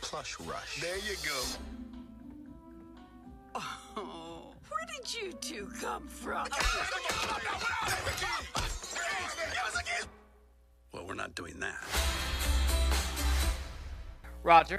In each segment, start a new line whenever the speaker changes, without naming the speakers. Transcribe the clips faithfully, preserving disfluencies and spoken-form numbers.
Plush Rush.
There you go.
Oh, where did you two come from?
Well, we're not doing that.
Roger.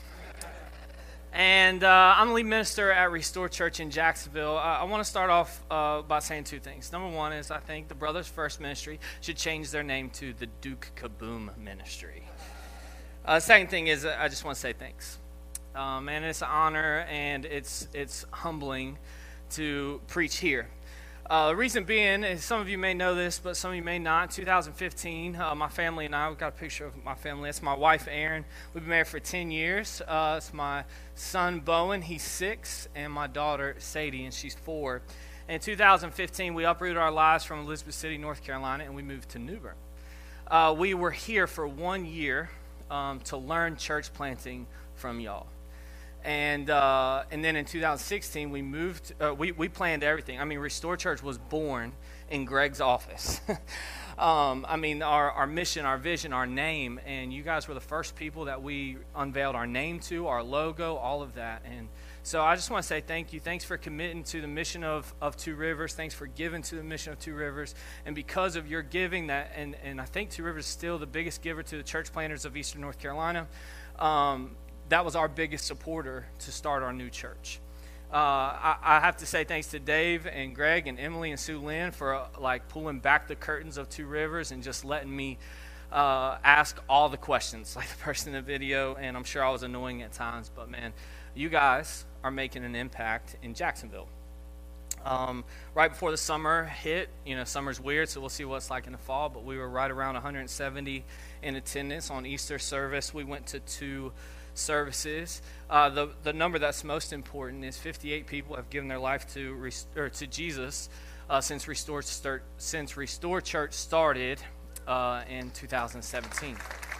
And uh, I'm the lead minister at Restore Church in Jacksonville. Uh, I want to start off uh, by saying two things. Number one is I think the Brothers First Ministry should change their name to the Duke Kaboom Ministry. Uh, second thing is I just want to say thanks. Um, and it's an honor and it's it's humbling to preach here. Uh, the reason being is some of you may know this, but some of you may not. two thousand fifteen, uh, my family and I, we've got a picture of my family. It's my wife, Erin. We've been married for ten years. Uh, it's my son, Bowen. He's six. And my daughter, Sadie, and she's four. And in two thousand fifteen, we uprooted our lives from Elizabeth City, North Carolina, and we moved to New Bern. Uh, we were here for one year um, to learn church planting from y'all. And uh, and then in two thousand sixteen, we moved, uh, we, we planned everything. I mean, Restore Church was born in Greg's office. um, I mean, our, our mission, our vision, our name, and you guys were the first people that we unveiled our name to, our logo, all of that. And so I just want to say thank you. Thanks for committing to the mission of, of Two Rivers. Thanks for giving to the mission of Two Rivers. And because of your giving, that, and, and I think Two Rivers is still the biggest giver to the church planters of Eastern North Carolina, um, that was our biggest supporter to start our new church. Uh, I, I have to say thanks to Dave and Greg and Emily and Sue Lynn for uh, like pulling back the curtains of Two Rivers and just letting me uh, ask all the questions like the person in the video. And I'm sure I was annoying at times, but man, you guys are making an impact in Jacksonville. Um, right before the summer hit, you know, summer's weird, so we'll see what it's like in the fall, but we were right around one hundred seventy in attendance on Easter service. We went to two services. Uh, the the number that's most important is fifty-eight people have given their life to or to Jesus uh, since Restore start, since Restore Church started uh, in two thousand seventeen.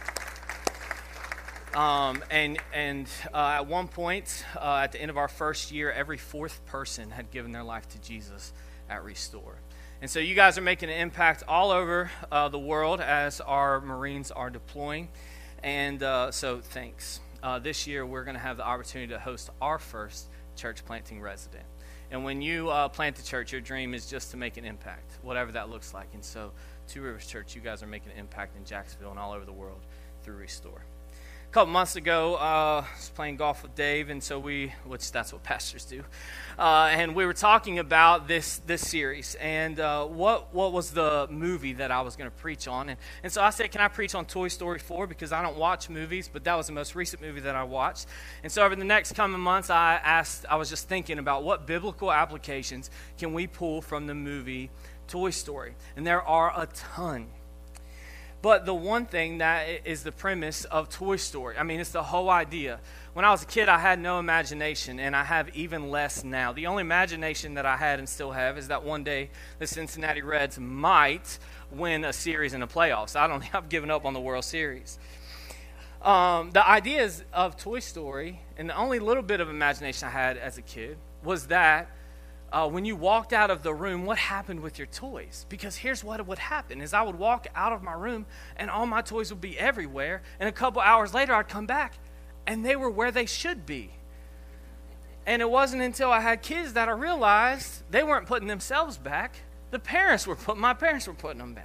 Um, and and uh, at one point, uh, at the end of our first year, every fourth person had given their life to Jesus at Restore. And so you guys are making an impact all over uh, the world as our Marines are deploying. And uh, so thanks. Uh, this year, we're going to have the opportunity to host our first church planting resident. And when you uh, plant a church, your dream is just to make an impact, whatever that looks like. And so Two Rivers Church, you guys are making an impact in Jacksonville and all over the world through Restore. A couple months ago, uh, I was playing golf with Dave, and so we, which that's what pastors do, uh, and we were talking about this this series, and uh, what what was the movie that I was going to preach on, and, and so I said, can I preach on Toy Story four, because I don't watch movies, but that was the most recent movie that I watched, and so over the next coming months, I asked, I was just thinking about what biblical applications can we pull from the movie Toy Story, and there are a ton. But the one thing that is the premise of Toy Story, I mean, it's the whole idea. When I was a kid, I had no imagination, and I have even less now. The only imagination that I had and still have is that one day the Cincinnati Reds might win a series in the playoffs. I don't think I've given up on the World Series. Um, the ideas of Toy Story, and the only little bit of imagination I had as a kid, was that Uh, when you walked out of the room, what happened with your toys? Because here's what would happen, is I would walk out of my room, and all my toys would be everywhere, and a couple hours later, I'd come back, and they were where they should be. And it wasn't until I had kids that I realized they weren't putting themselves back. The parents were putting, my parents were putting them back.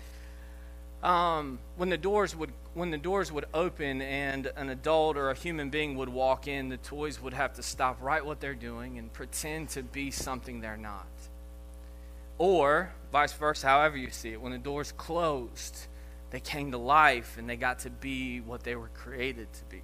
Um, when the doors would when the doors would open and an adult or a human being would walk in, the toys would have to stop right what they're doing and pretend to be something they're not. Or vice versa, however you see it. When the doors closed, they came to life and they got to be what they were created to be.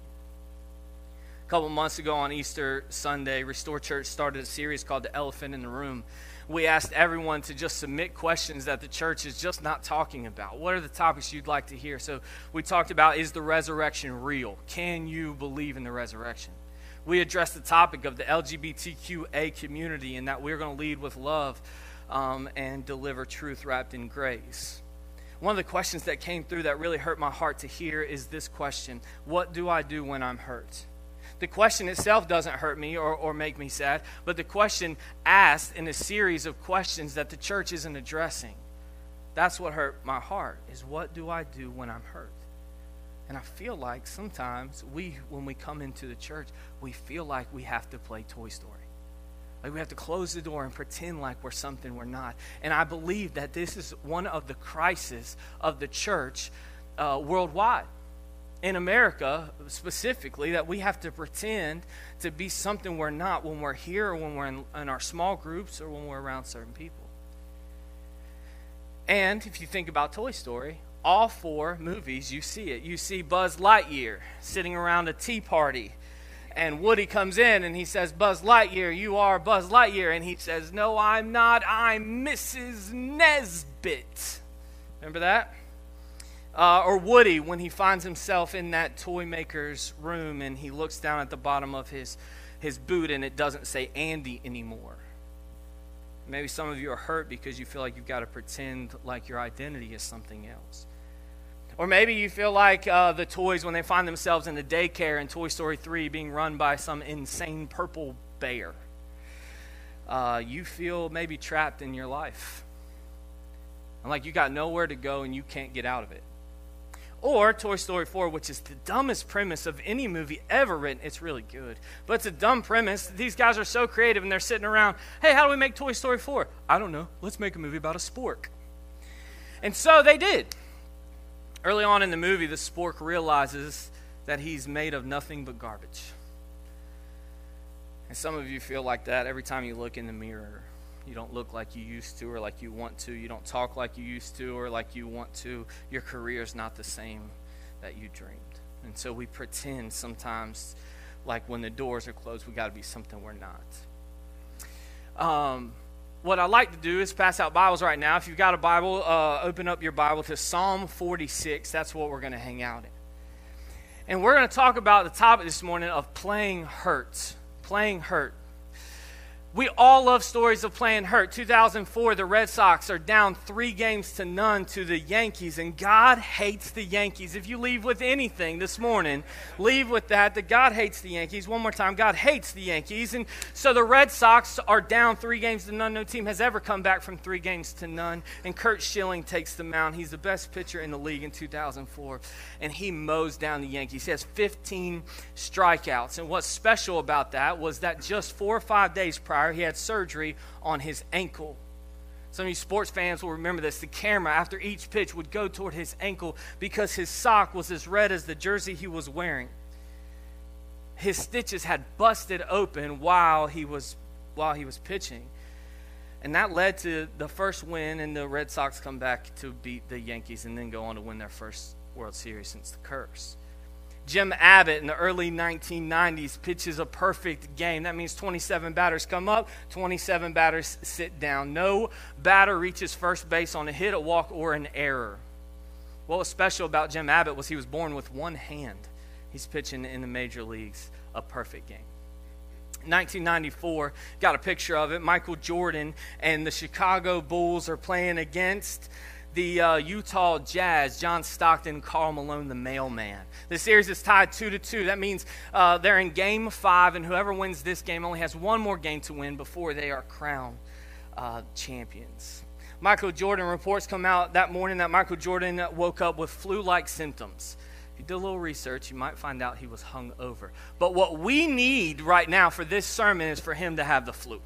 A couple months ago on Easter Sunday, Restore Church started a series called The Elephant in the Room. We asked everyone to just submit questions that the church is just not talking about. What are the topics you'd like to hear? So we talked about, is the resurrection real? Can you believe in the resurrection? We addressed the topic of the L G B T Q A community and that we're going to lead with love um, and deliver truth wrapped in grace. One of the questions that came through that really hurt my heart to hear is this question: what do I do when I'm hurt? The question itself doesn't hurt me or, or make me sad, but the question asked in a series of questions that the church isn't addressing. That's what hurt my heart, is what do I do when I'm hurt? And I feel like sometimes we, when we come into the church, we feel like we have to play Toy Story. Like we have to close the door and pretend like we're something we're not. And I believe that this is one of the crises of the church uh, worldwide. In America, specifically, that we have to pretend to be something we're not when we're here or when we're in, in our small groups or when we're around certain people. And if you think about Toy Story, all four movies, you see it. You see Buzz Lightyear sitting around a tea party, and Woody comes in and he says, Buzz Lightyear, you are Buzz Lightyear. And he says, no, I'm not. I'm Missus Nesbit. Remember that? Uh, or Woody, when he finds himself in that toy maker's room and he looks down at the bottom of his, his boot and it doesn't say Andy anymore. Maybe some of you are hurt because you feel like you've got to pretend like your identity is something else. Or maybe you feel like uh, the toys when they find themselves in the daycare in Toy Story three being run by some insane purple bear. Uh, you feel maybe trapped in your life. And like you got nowhere to go and you can't get out of it. Or Toy Story four, which is the dumbest premise of any movie ever written. It's really good, but it's a dumb premise. These guys are so creative, and they're sitting around, hey, how do we make Toy Story four? I don't know. Let's make a movie about a spork. And so they did. Early on in the movie, the spork realizes that he's made of nothing but garbage. And some of you feel like that every time you look in the mirror. You don't look like you used to or like you want to. You don't talk like you used to or like you want to. Your career is not the same that you dreamed. And so we pretend sometimes like when the doors are closed, we got to be something we're not. Um, what I like to do is pass out Bibles right now. If you've got a Bible, uh, open up your Bible to Psalm forty-six. That's what we're going to hang out in. And we're going to talk about the topic this morning of playing hurt. Playing hurt. We all love stories of playing hurt. two thousand four, the Red Sox are down three games to none to the Yankees, and God hates the Yankees. If you leave with anything this morning, leave with that, that God hates the Yankees. One more time, God hates the Yankees. And so the Red Sox are down three games to none. No team has ever come back from three games to none. And Curt Schilling takes the mound. He's the best pitcher in the league in two thousand four, and he mows down the Yankees. He has fifteen strikeouts. And what's special about that was that just four or five days prior, he had surgery on his ankle. Some of you sports fans will remember this. The camera, after each pitch, would go toward his ankle because his sock was as red as the jersey he was wearing. His stitches had busted open while he was while he was pitching. And that led to the first win, and the Red Sox come back to beat the Yankees and then go on to win their first World Series since the curse. Jim Abbott in the early nineteen nineties pitches a perfect game. That means twenty-seven batters come up, twenty-seven batters sit down. No batter reaches first base on a hit, a walk, or an error. What was special about Jim Abbott was he was born with one hand. He's pitching in the major leagues a perfect game. nineteen ninety-four, got a picture of it. Michael Jordan and the Chicago Bulls are playing against the uh, Utah Jazz, John Stockton, Karl Malone, the mailman. The series is tied two to two. That means uh, they're in game five, and whoever wins this game only has one more game to win before they are crowned uh, champions. Michael Jordan reports come out that morning that Michael Jordan woke up with flu-like symptoms. If you did a little research, you might find out he was hung over. But what we need right now for this sermon is for him to have the flu.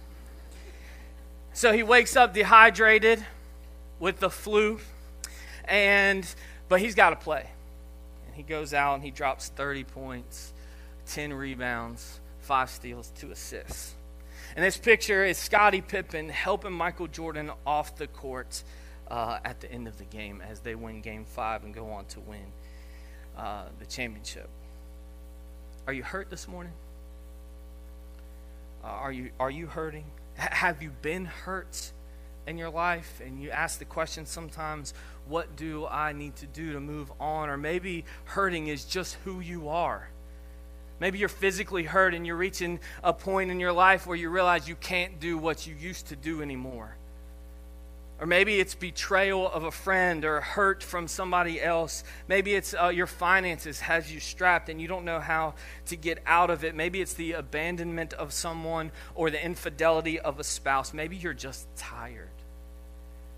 So he wakes up dehydrated with the flu, and but he's got to play. And he goes out and he drops thirty points, ten rebounds, five steals, two assists. And this picture is Scottie Pippen helping Michael Jordan off the court uh, at the end of the game as they win game five and go on to win uh, the championship. Are you hurt this morning? Uh, are you are you hurting? H- have you been hurt in your life? And you ask the question sometimes, what do I need to do to move on? Or maybe hurting is just who you are. Maybe you're physically hurt and you're reaching a point in your life where you realize you can't do what you used to do anymore. Or maybe it's betrayal of a friend or hurt from somebody else. Maybe it's uh, your finances has you strapped and you don't know how to get out of it. Maybe it's the abandonment of someone or the infidelity of a spouse. Maybe you're just tired.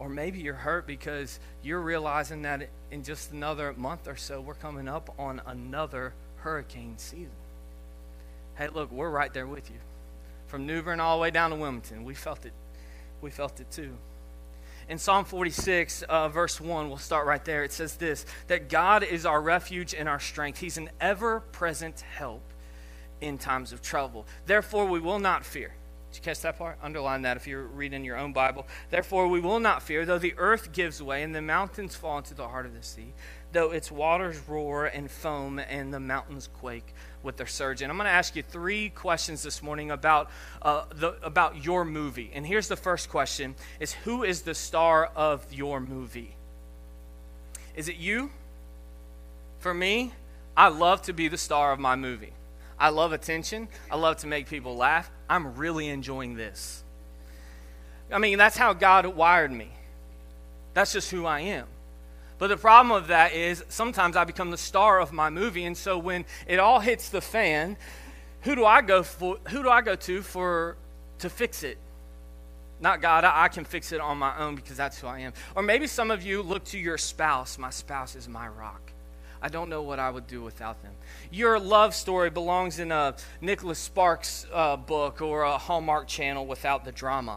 Or maybe you're hurt because you're realizing that in just another month or so, we're coming up on another hurricane season. Hey, look, we're right there with you. From New Bern all the way down to Wilmington, we felt it. We felt it too. In Psalm forty-six, uh, verse one, we'll start right there. It says this, that God is our refuge and our strength. He's an ever-present help in times of trouble. Therefore, we will not fear. Did you catch that part? Underline that if you're reading your own Bible. Therefore, we will not fear, though the earth gives way and the mountains fall into the heart of the sea, though its waters roar and foam and the mountains quake with their surge. And I'm going to ask you three questions this morning about uh, the about your movie. And here's the first question: is who is the star of your movie? Is it you? For me, I love to be the star of my movie. I love attention. I love to make people laugh. I'm really enjoying this. I mean, that's how God wired me. That's just who I am. But the problem with that is sometimes I become the star of my movie, and so when it all hits the fan, who do I go for? Who do I go to for to fix it? Not God. I, I can fix it on my own because that's who I am. Or maybe some of you look to your spouse. My spouse is my rock. I don't know what I would do without them. Your love story belongs in a Nicholas Sparks uh, book or a Hallmark Channel without the drama.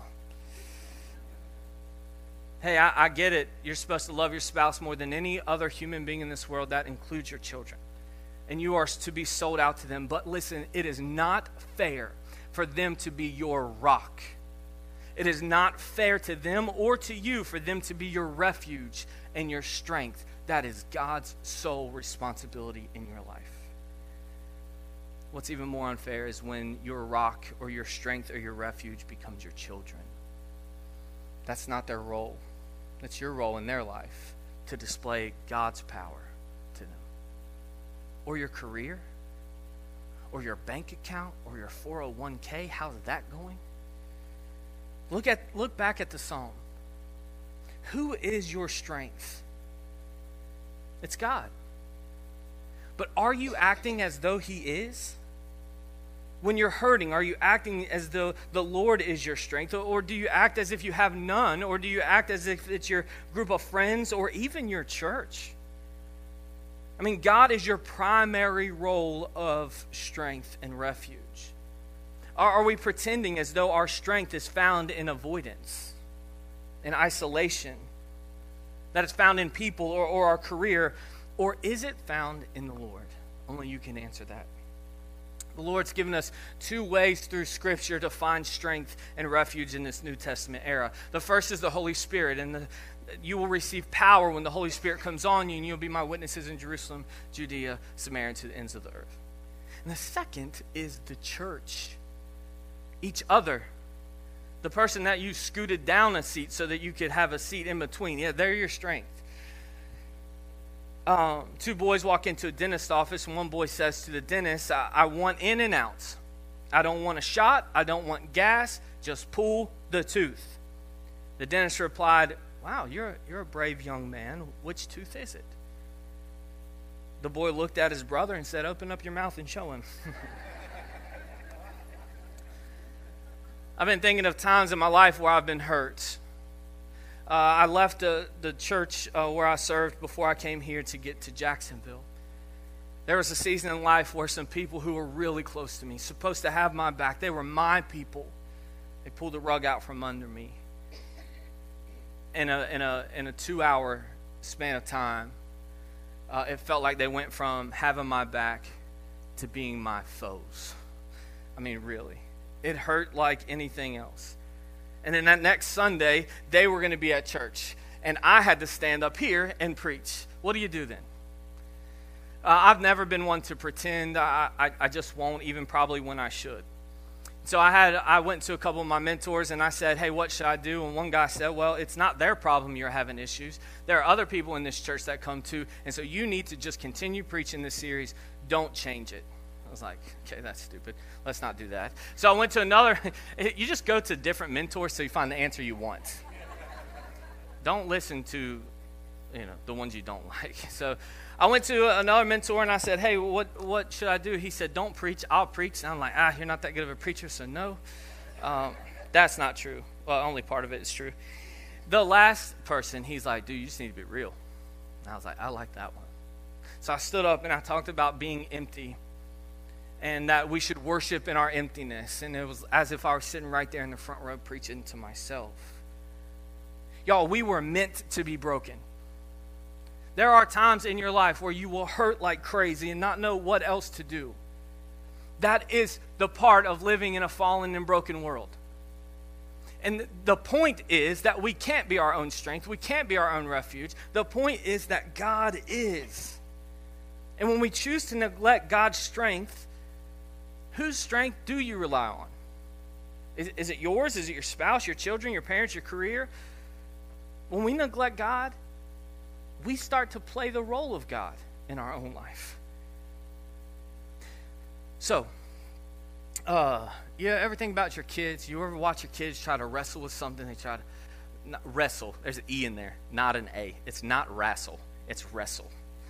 Hey, I, I get it. You're supposed to love your spouse more than any other human being in this world. That includes your children. And you are to be sold out to them. But listen, it is not fair for them to be your rock. It is not fair to them or to you for them to be your refuge and your strength. That is God's sole responsibility in your life. What's even more unfair is when your rock or your strength or your refuge becomes your children. That's not their role. That's your role in their life, to display God's power to them. Or your career, or your bank account, or your four oh one k. How's that going? Look at look back at the psalm. Who is your strength? It's God. But are you acting as though He is? When you're hurting, are you acting as though the Lord is your strength? Or do you act as if you have none? Or do you act as if it's your group of friends or even your church? I mean, God is your primary role of strength and refuge. Are, are we pretending as though our strength is found in avoidance, in isolation? That it's found in people or, or our career, or is it found in the Lord? Only you can answer that. The Lord's given us two ways through Scripture to find strength and refuge in this New Testament era. The first is the Holy Spirit, and the, you will receive power when the Holy Spirit comes on you, and you'll be my witnesses in Jerusalem, Judea, Samaria, and to the ends of the earth. And the second is the church, each other. The person that you scooted down a seat so that you could have a seat in between. Yeah, they're your strength. Um, two boys walk into a dentist's office, and one boy says to the dentist, I, I want in and out. I don't want a shot. I don't want gas. Just pull the tooth. The dentist replied, wow, you're, you're a brave young man. Which tooth is it? The boy looked at his brother and said, open up your mouth and show him. I've been thinking of times in my life where I've been hurt. Uh, I left the, the church uh, where I served before I came here to get to Jacksonville. There was a season in life where some people who were really close to me, supposed to have my back, they were my people. They pulled the rug out from under me. In a, in a, in a two-hour span of time, uh, it felt like they went from having my back to being my foes. I mean, really. It hurt like anything else. And then that next Sunday, they were going to be at church. And I had to stand up here and preach. What do you do then? Uh, I've never been one to pretend. I, I, I just won't, even probably when I should. So I had I went to a couple of my mentors and I said, hey, what should I do? And one guy said, well, it's not their problem you're having issues. There are other people in this church that come too. And so you need to just continue preaching this series. Don't change it. I was like, okay, that's stupid. Let's not do that. So I went to another. You just go to different mentors so you find the answer you want. Don't listen to, you know, the ones you don't like. So I went to another mentor and I said, hey, what what should I do? He said, don't preach, I'll preach. And I'm like, ah, you're not that good of a preacher, so no. Um, that's not true. Well, only part of it is true. The last person, he's like, dude, you just need to be real. And I was like, I like that one. So I stood up and I talked about being empty and that we should worship in our emptiness. And it was as if I was sitting right there in the front row preaching to myself. Y'all, we were meant to be broken. There are times in your life where you will hurt like crazy and not know what else to do. That is the part of living in a fallen and broken world. And the point is that we can't be our own strength. We can't be our own refuge. The point is that God is. And when we choose to neglect God's strength, whose strength do you rely on? Is, is it yours? Is it your spouse, your children, your parents, your career? When we neglect God, we start to play the role of God in our own life. So, uh, yeah, everything about your kids. You ever watch your kids try to wrestle with something? They try to not, wrestle. There's an E in there, not an A. It's not wrestle. It's wrestle.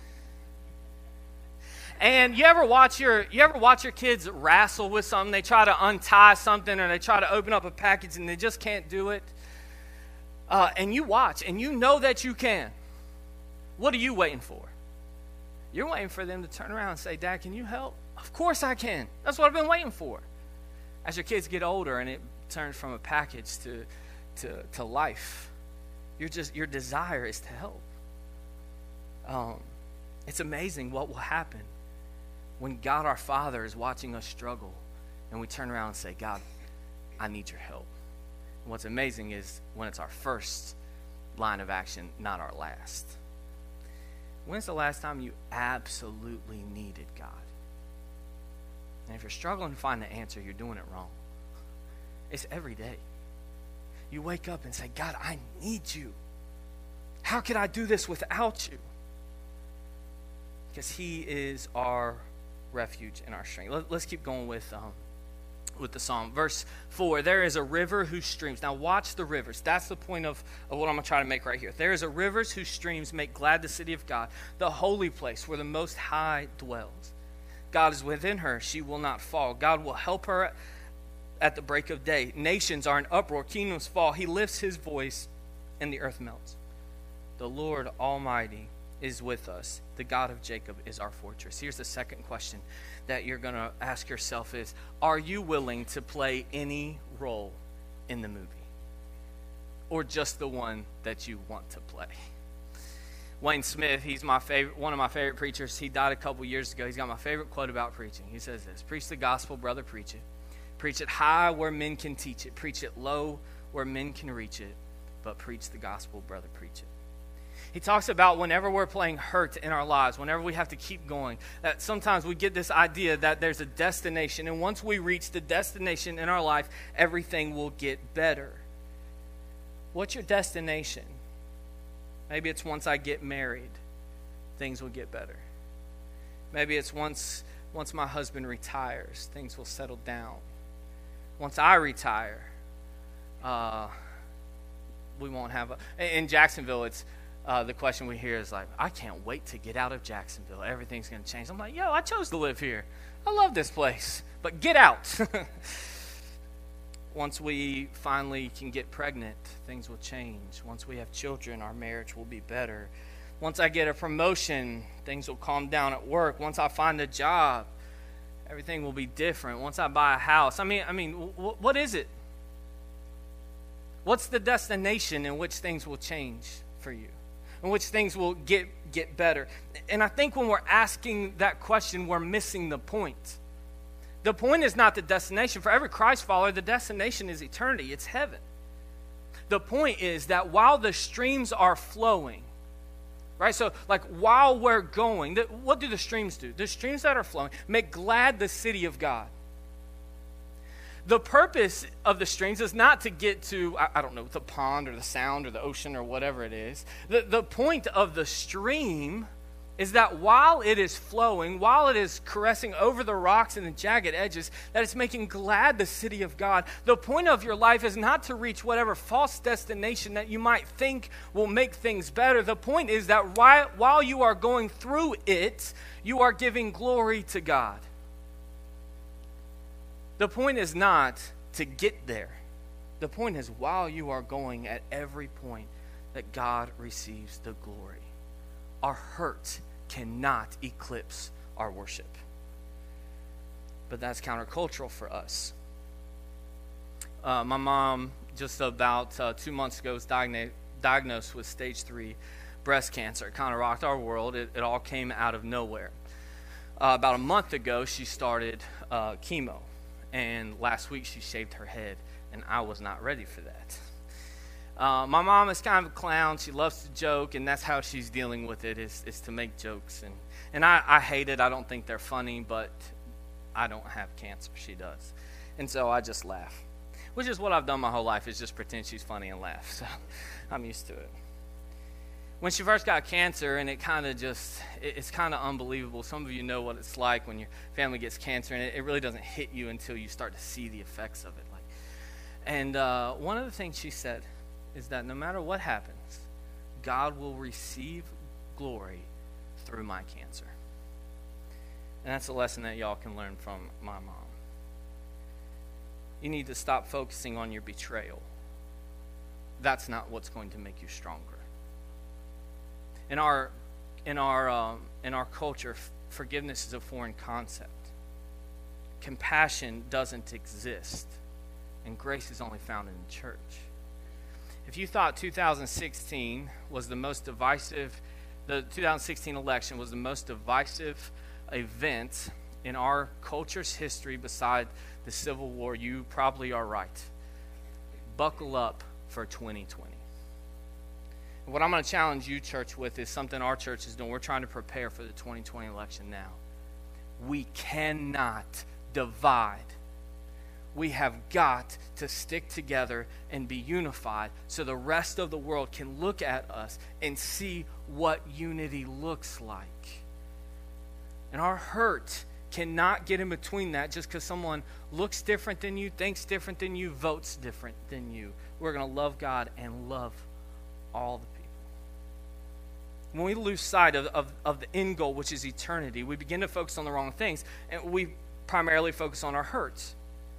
And you ever watch your you ever watch your kids wrestle with something? They try to untie something or they try to open up a package and they just can't do it. Uh, and you watch and you know that you can. What are you waiting for? You're waiting for them to turn around and say, Dad, can you help? Of course I can. That's what I've been waiting for. As your kids get older and it turns from a package to to, to life, you're just your desire is to help. Um, it's amazing what will happen when God our Father is watching us struggle and we turn around and say, God, I need your help. And what's amazing is when it's our first line of action, not our last. When's the last time you absolutely needed God? And if you're struggling to find the answer, you're doing it wrong. It's every day. You wake up and say, God, I need you. How could I do this without you? Because he is our refuge and our strength. Let, let's keep going with um, with the psalm. Verse four, there is a river whose streams. Now watch the rivers. That's the point of, of what I'm going to try to make right here. There is a river whose streams make glad the city of God, the holy place where the Most High dwells. God is within her. She will not fall. God will help her at the break of day. Nations are in uproar. Kingdoms fall. He lifts his voice and the earth melts. The Lord Almighty is with us. The God of Jacob is our fortress. Here's the second question that you're going to ask yourself is, are you willing to play any role in the movie? Or just the one that you want to play? Wayne Smith, he's my favorite, one of my favorite preachers. He died a couple years ago. He's got my favorite quote about preaching. He says this, preach the gospel, brother, preach it. Preach it high where men can teach it. Preach it low where men can reach it. But preach the gospel, brother, preach it. He talks about whenever we're playing hurt in our lives, whenever we have to keep going, that sometimes we get this idea that there's a destination, and once we reach the destination in our life, everything will get better. What's your destination? Maybe it's once I get married, things will get better. Maybe it's once once my husband retires, things will settle down. Once I retire, uh, we won't have a... In Jacksonville, it's... Uh, the question we hear is like, I can't wait to get out of Jacksonville. Everything's going to change. I'm like, yo, I chose to live here. I love this place. But get out. Once we finally can get pregnant, things will change. Once we have children, our marriage will be better. Once I get a promotion, things will calm down at work. Once I find a job, everything will be different. Once I buy a house. I mean, I mean, w- what is it? What's the destination in which things will change for you? In which things will get get better. And I think when we're asking that question, we're missing the point. The point is not the destination. For every Christ follower, the destination is eternity. It's heaven. The point is that while the streams are flowing, right? So like while we're going, the, what do the streams do? The streams that are flowing make glad the city of God. The purpose of the streams is not to get to, I, I don't know, the pond or the sound or the ocean or whatever it is. The, the point of the stream is that while it is flowing, while it is caressing over the rocks and the jagged edges, that it's making glad the city of God. The point of your life is not to reach whatever false destination that you might think will make things better. The point is that while, while you are going through it, you are giving glory to God. The point is not to get there. The point is, while you are going, at every point that God receives the glory. Our hurt cannot eclipse our worship. But that's countercultural for us. Uh, my mom, just about uh, two months ago, was diagnosed, diagnosed with stage three breast cancer. It kind of rocked our world. It, it all came out of nowhere. Uh, about a month ago, she started uh, chemo. And last week, she shaved her head. And I was not ready for that. Uh, my mom is kind of a clown. She loves to joke, and that's how she's dealing with it, is, is to make jokes. And, and I, I hate it. I don't think they're funny, but I don't have cancer. She does. And so I just laugh, which is what I've done my whole life, is just pretend she's funny and laugh. So I'm used to it. When she first got cancer, and it kind of just, it, it's kind of unbelievable. Some of you know what it's like when your family gets cancer, and it, it really doesn't hit you until you start to see the effects of it. Like, and uh, one of the things she said is that no matter what happens, God will receive glory through my cancer. And that's a lesson that y'all can learn from my mom. You need to stop focusing on your betrayal. That's not what's going to make you stronger. In our in our um, in our culture, f- forgiveness is a foreign concept. Compassion doesn't exist, and grace is only found in the church. If you thought two thousand sixteen was the most divisive, the two thousand sixteen election was the most divisive event in our culture's history beside the Civil War, you probably are right. Buckle up for twenty twenty. What I'm going to challenge you, church, with is something our church is doing. We're trying to prepare for the twenty twenty election now. We cannot divide. We have got to stick together and be unified so the rest of the world can look at us and see what unity looks like. And our hurt cannot get in between that just because someone looks different than you, thinks different than you, votes different than you. We're going to love God and love all the people. When we lose sight of, of, of the end goal, which is eternity, we begin to focus on the wrong things, and we primarily focus on our hurts.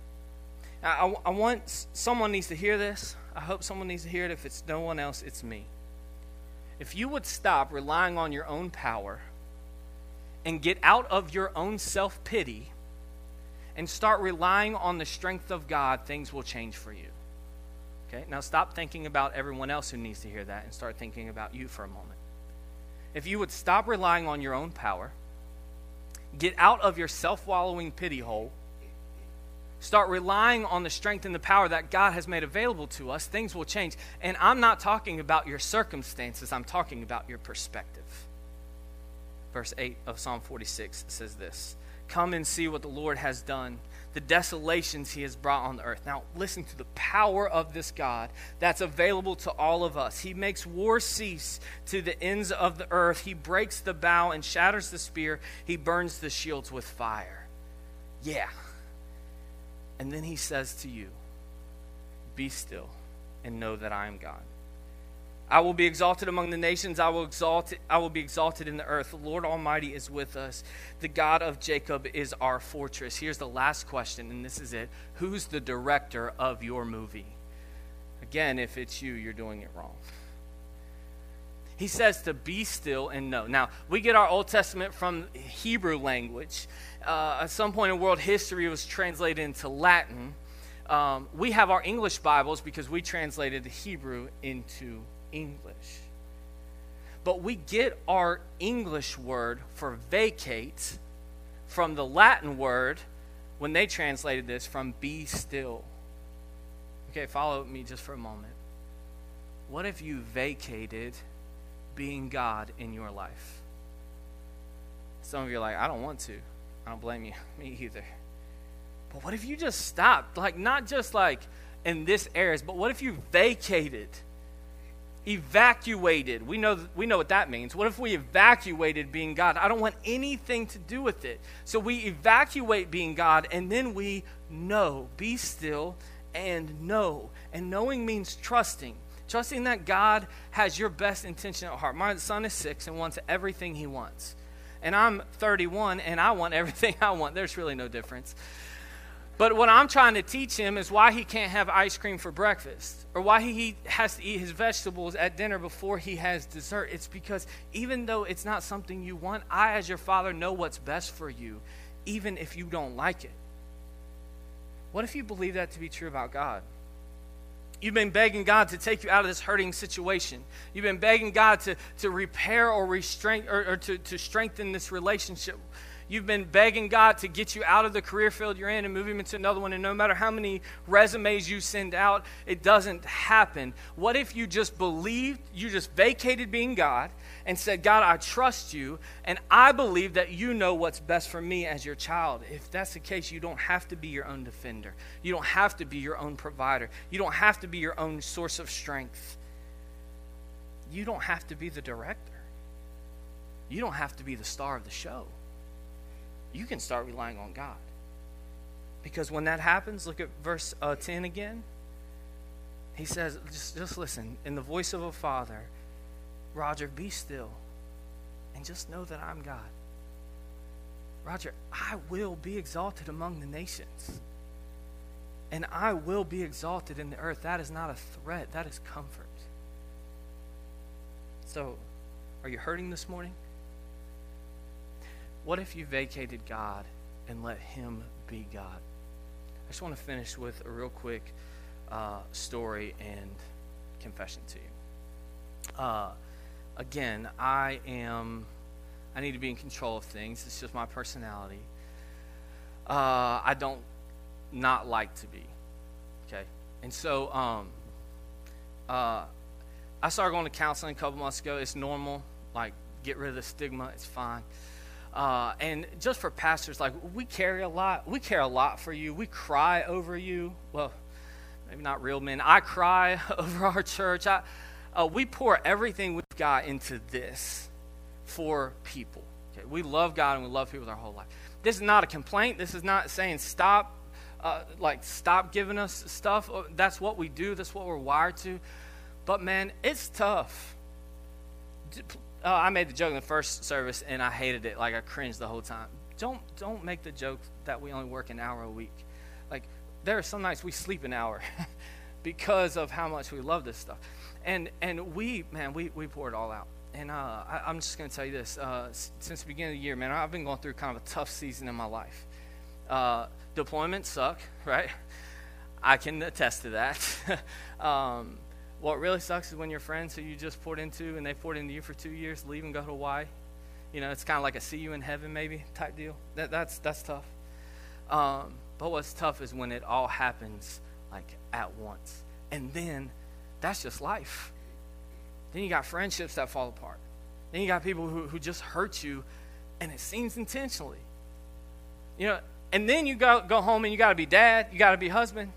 I, I want, someone needs to hear this. I hope someone needs to hear it. If it's no one else, it's me. If you would stop relying on your own power and get out of your own self-pity and start relying on the strength of God, things will change for you. Okay? Now stop thinking about everyone else who needs to hear that and start thinking about you for a moment. If you would stop relying on your own power, get out of your self-wallowing pity hole, start relying on the strength and the power that God has made available to us, things will change. And I'm not talking about your circumstances, I'm talking about your perspective. Verse eight of Psalm forty-six says this: "Come and see what the Lord has done, the desolations he has brought on the earth." Now listen to the power of this God that's available to all of us. He makes war cease to the ends of the earth. He breaks the bow and shatters the spear. He burns the shields with fire. Yeah. And then he says to you, "Be still and know that I am God. I will be exalted among the nations. I will exalt. I will be exalted in the earth. The Lord Almighty is with us. The God of Jacob is our fortress." Here's the last question, and this is it. Who's the director of your movie? Again, if it's you, you're doing it wrong. He says to be still and know. Now, we get our Old Testament from Hebrew language. Uh, at some point in world history, it was translated into Latin. Um, we have our English Bibles because we translated the Hebrew into English. But we get our English word for vacate from the Latin word, when they translated this, from be still. Okay, follow me just for a moment. What if you vacated being God in your life? Some of you are like, I don't want to. I don't blame you. Me either. But what if you just stopped? Like, not just like in this areas, but what if you vacated? Evacuated. We know we know what that means. What if we evacuated being God? I don't want anything to do with it. So we evacuate being God, and then we know. Be still and know. And knowing means trusting. Trusting that God has your best intention at heart. My son is six and wants everything he wants. And I'm thirty-one and I want everything I want. There's really no difference. But what I'm trying to teach him is why he can't have ice cream for breakfast, or why he has to eat his vegetables at dinner before he has dessert. It's because even though it's not something you want, I, as your father, know what's best for you, even if you don't like it. What if you believe that to be true about God? You've been begging God to take you out of this hurting situation. You've been begging God to, to repair or restrain or, or to, to strengthen this relationship. You've been begging God to get you out of the career field you're in and move him into another one. And no matter how many resumes you send out, it doesn't happen. What if you just believed, you just vacated being God and said, God, I trust you, and I believe that you know what's best for me as your child. If that's the case, you don't have to be your own defender. You don't have to be your own provider. You don't have to be your own source of strength. You don't have to be the director. You don't have to be the star of the show. You can start relying on God. Because when that happens, look at verse uh, ten again. He says, just, just listen, in the voice of a father, Roger, be still and just know that I'm God. Roger, I will be exalted among the nations. And I will be exalted in the earth. That is not a threat. That is comfort. So, are you hurting this morning? What if you vacated God and let him be God? I just want to finish with a real quick uh, story and confession to you. Uh, again, I am, I need to be in control of things. It's just my personality. Uh, I don't not like to be, okay? And so um, uh, I started going to counseling a couple months ago. It's normal, like get rid of the stigma, it's fine. Uh, and just for pastors, like we carry a lot. We care a lot for you. We cry over you. Well, maybe not real men. I cry over our church. I, uh, we pour everything we've got into this for people. Okay? We love God and we love people with our whole life. This is not a complaint. This is not saying stop, uh, like stop giving us stuff. That's what we do. That's what we're wired to. But man, it's tough. Uh, I made the joke in the first service, and I hated it. Like, I cringed the whole time. Don't don't make the joke that we only work an hour a week. Like, there are some nights we sleep an hour because of how much we love this stuff. And and we, man, we, we pour it all out. And uh, I, I'm just going to tell you this. Uh, s- since the beginning of the year, man, I've been going through kind of a tough season in my life. Uh, deployments suck, right? I can attest to that. um What really sucks is when your friends who you just poured into and they poured into you for two years leave and go to Hawaii. You know, it's kind of like a see you in heaven maybe type deal. That, that's that's tough. Um, but what's tough is when it all happens like at once. And then that's just life. Then you got friendships that fall apart. Then you got people who, who just hurt you, and it seems intentionally. You know, and then you go, go home and you got to be dad, you got to be husband.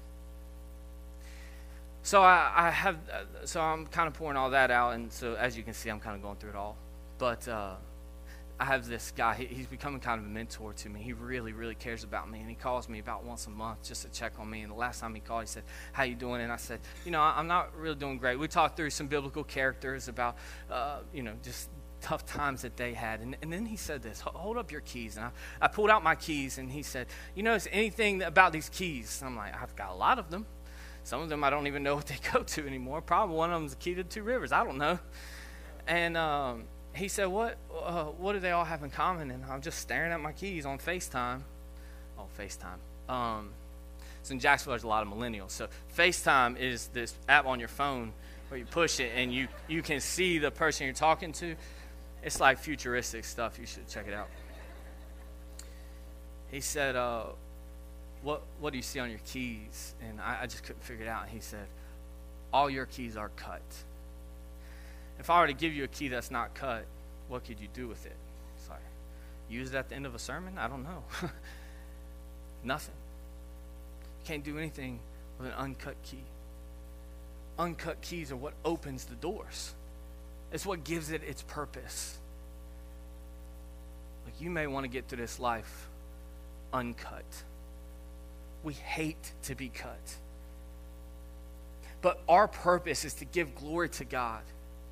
So I, I have, uh, so I'm kind of pouring all that out, and so as you can see, I'm kind of going through it all. But uh, I have this guy. He, he's becoming kind of a mentor to me. He really, really cares about me, and he calls me about once a month just to check on me. And the last time he called, he said, "How you doing?" And I said, "You know, I'm not really doing great." We talked through some biblical characters about, uh, you know, just tough times that they had. And, and then he said this, "Hold up your keys." And I, I pulled out my keys, and he said, "You notice anything about these keys?" I'm like, "I've got a lot of them. Some of them I don't even know what they go to anymore. Probably one of them is the key to the two rivers. I don't know." And um, he said, what uh, what do they all have in common? And I'm just staring at my keys on FaceTime. Oh, FaceTime. Um, so in Jacksonville, there's a lot of millennials. So FaceTime is this app on your phone where you push it and you, you can see the person you're talking to. It's like futuristic stuff. You should check it out. He said, uh, What what do you see on your keys? And I, I just couldn't figure it out. And he said, all your keys are cut. If I were to give you a key that's not cut, what could you do with it? It's like, use it at the end of a sermon? I don't know. Nothing. You can't do anything with an uncut key. Uncut keys are what opens the doors. It's what gives it its purpose. Like, you may want to get through this life uncut. We hate to be cut. But our purpose is to give glory to God.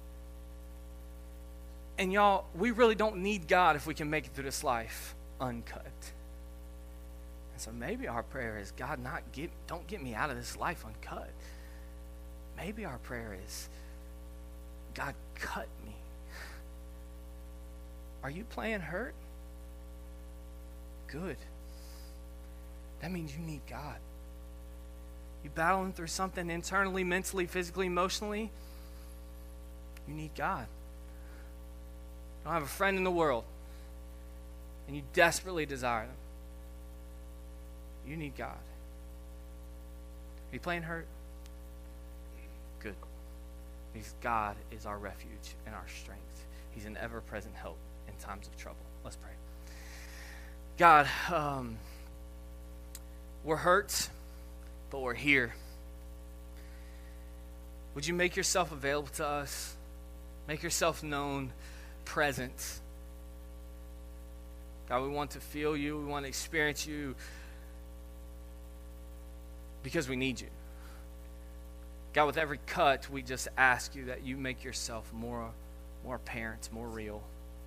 And y'all, we really don't need God if we can make it through this life uncut. And so maybe our prayer is, God, not get, don't get me out of this life uncut. Maybe our prayer is, God, cut me. Are you playing hurt? Good. That means you need God. You battling through something internally, mentally, physically, emotionally, you need God. You don't have a friend in the world, and you desperately desire them. You need God. Are you playing hurt? Good. Because God is our refuge and our strength. He's an ever-present help in times of trouble. Let's pray. God, um, we're hurt, but we're here. Would you make yourself available to us? Make yourself known, present. God, we want to feel you. We want to experience you because we need you. God, with every cut, we just ask you that you make yourself more, more apparent, more real.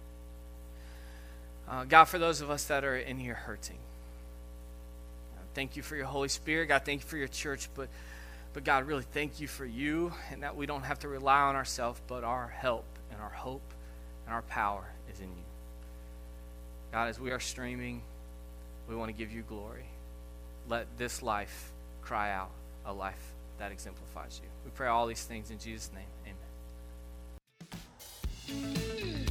Uh, God, for those of us that are in here hurting, uh, thank you for your Holy Spirit. God, thank you for your church. But, but God, really thank you for you, and that we don't have to rely on ourselves, but our help and our hope and our power is in you. God, as we are streaming, we want to give you glory. Let this life cry out a life that exemplifies you. We pray all these things in Jesus' name. Amen.